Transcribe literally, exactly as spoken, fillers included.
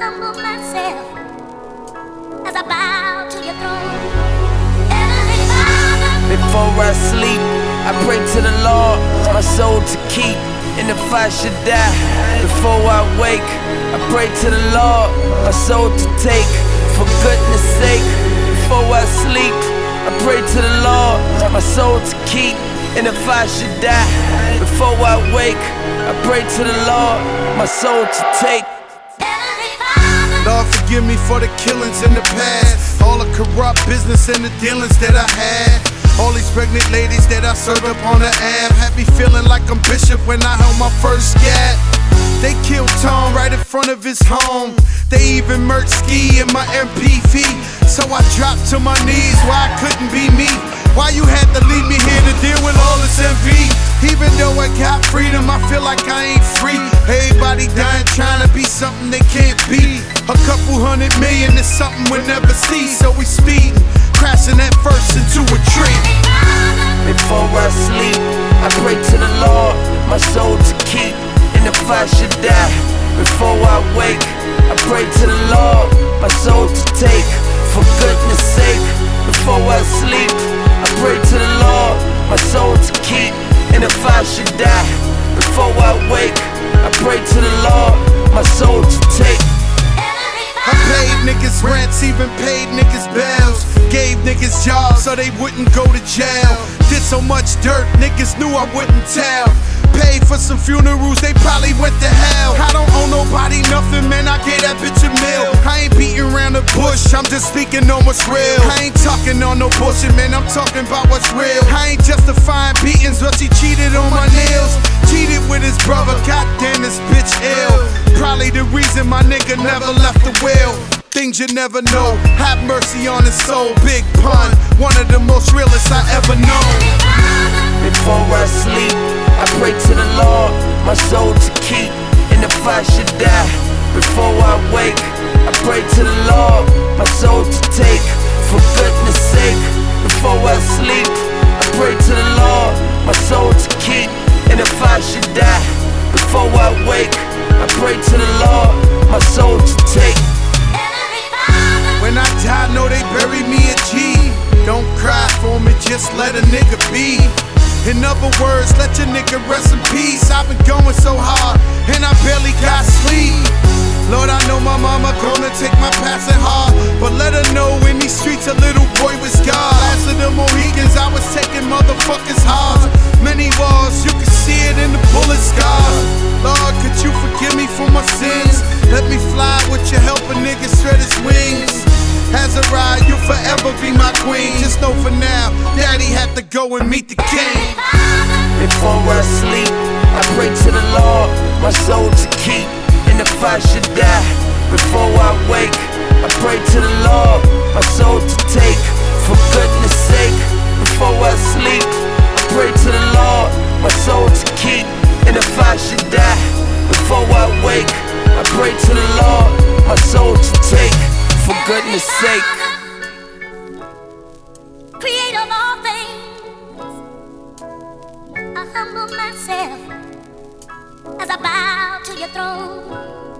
humble myself as I bow to your throne. Before I sleep, I pray to the Lord, my soul to keep. And if I should die, before I wake, I pray to the Lord, my soul to take. For goodness sake, before I sleep, I pray to the Lord, my soul to keep. And if I should die, before I wake, I pray to the Lord, my soul to take. Lord, forgive me for the killings in the past, all the corrupt business and the dealings that I had, all these pregnant ladies that I served up on the app. Had me feeling like I'm Bishop when I held my first scab. They killed Tom right in front of his home. They even murked Ski in my M P V. So I dropped to my knees, why I couldn't be me. Why you had to leave me here to deal with all this envy? Even though I got freedom, I feel like I ain't free. Everybody dying trying to be something they can't be. A couple hundred million is something we'll never see. So we speeding, crashing that first into a tree. Before I sleep, I pray to the Lord, my soul to keep. And if I should die, before I wake, I pray to the Lord, my soul to take. For goodness sake, before I sleep, I pray to the Lord, my soul to keep. And if I should die, before I wake, I pray to the Lord, my soul to take. I paid niggas rents, even paid niggas bells. Gave niggas jobs so they wouldn't go to jail. Did so much dirt, niggas knew I wouldn't tell. Paid for some funerals, they probably went to hell. I don't owe nobody nothing, man, I gave that bitch a meal. I ain't beating around the bush, I'm just speaking on what's real. I ain't talking on no bullshit, man, I'm talking about what's real. I ain't justifying beatings, but she cheated on my nails. Cheated with his brother, goddamn this bitch ill. Probably the reason my nigga never left the wheel. Things you never know, have mercy on his soul. Big pun, one of the most realest I ever known. Before I sleep, I pray to the Lord, my soul to keep. And if I should die, before I wake, I pray to the Lord, my soul to take. For goodness sake, before I sleep, I pray to the Lord, my soul to keep. And if I should die, before I wake, I pray to the Lord, my soul to take. When I die, know they bury me a G. Don't cry for me, just let a nigga be. In other words, let your nigga rest in peace. I've been going so hard, and I barely got sleep. Lord, I know my mama gonna take my passing hard, but let her know in these streets a little boy was God. Last of the Mohicans, I was taking motherfuckers hard. Many wars, you can see it in the bullet scars. Lord, could you forgive me for my sins? Let me fly with your help, a nigga shred his wings. Azariah, you'll forever be my queen. Just know for now, daddy had to go and meet the king. Before I sleep, I pray to the Lord, my soul to keep. And if I should die, before I wake, I pray to the Lord, my soul to take. For goodness sake, before I sleep, I pray to the Lord, my soul to keep. And if I should die, before I wake, I pray to the Lord, my soul to take. For goodness sake, Creator of all things, I humble myself as I bow to your throne.